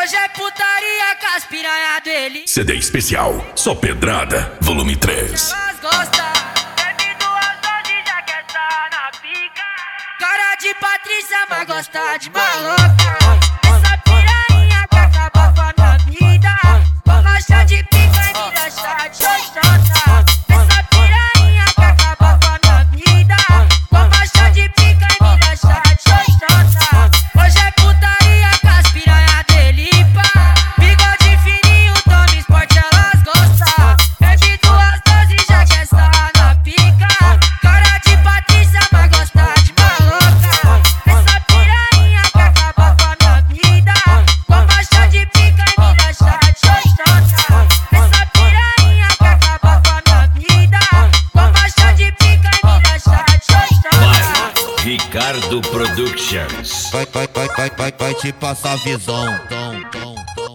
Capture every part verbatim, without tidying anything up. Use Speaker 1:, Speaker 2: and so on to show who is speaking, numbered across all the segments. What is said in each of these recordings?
Speaker 1: Hoje é putaria com as piranha dele.
Speaker 2: C D especial, só pedrada, volume três.
Speaker 1: Elas gostam, bebe duas doses já quer tá na pica. Cara de Patrícia, mas gosta de maloca. Essa piranha que acaba com a minha vida. Toma chá de pica e me dá chá de xoxota. Essa piranha que acaba com a minha vida. Toma chá de pica e me dá chá de xoxota. Hoje é putaria com as piranha dele, pá. Bigode fininho, toma esporte, elas gostam. Bebe duas doses já quer estar na pica. Cara de Patrícia, mas gosta de maloca. Essa piranha que acaba com a minha vida. Toma chá de pica e me dá chá de xoxota. Essa piranha que acaba com a minha vida. Toma chá de pica e me dá chá de xoxota.
Speaker 3: Ricardo Productions.
Speaker 4: Vai, vai, vai, vai, vai, vai te passar visão. Tom, tom, tom.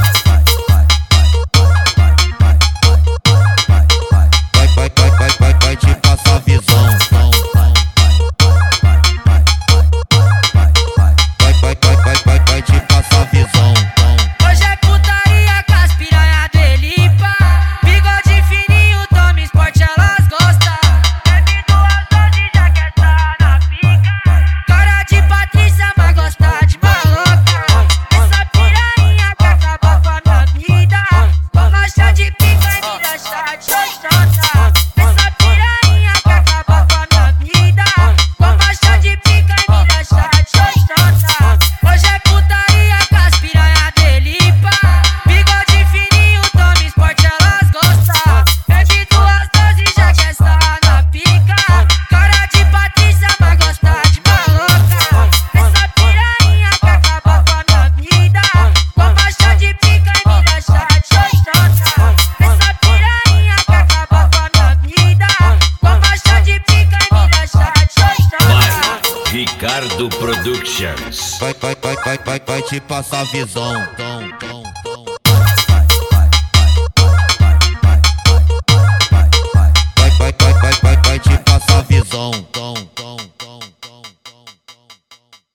Speaker 4: Vai, vai, vai, vai, vai, vai te passar visão. Tom, tom. Vai, vai, vai, vai, vai, vai te passar visão. Tom.
Speaker 1: Hoje é putaria com as piranha dele, pá. Bigode fininho, toma esporte, elas gostam. Bebe duas doses já quer tá na pica. Cara de Patrícia, mas gosta de maloca. Essa piranha que acaba com a minha vida. Toma chá de pica e me dá chá de xoxota. Essa piranha que acaba com a minha vida. Toma chá de pica e me dá chá de xoxota. Hoje é putaria com as piranha dele, pá. Bigode fininho, toma esporte, elas gostam. Bebe duas doses já quer estar na pica. Cara de Patrícia, mas gosta de maloca. Essa piranha que acaba com a minha vida. Toma chá de pica e me dá chá de xoxota. Essa piranha que acaba com a minha vida. Toma chá de pica e me dá chá de xoxota.
Speaker 3: Ricardo Productions.
Speaker 4: Vai, vai, vai, vai, vai, vai te passar visão. Tom.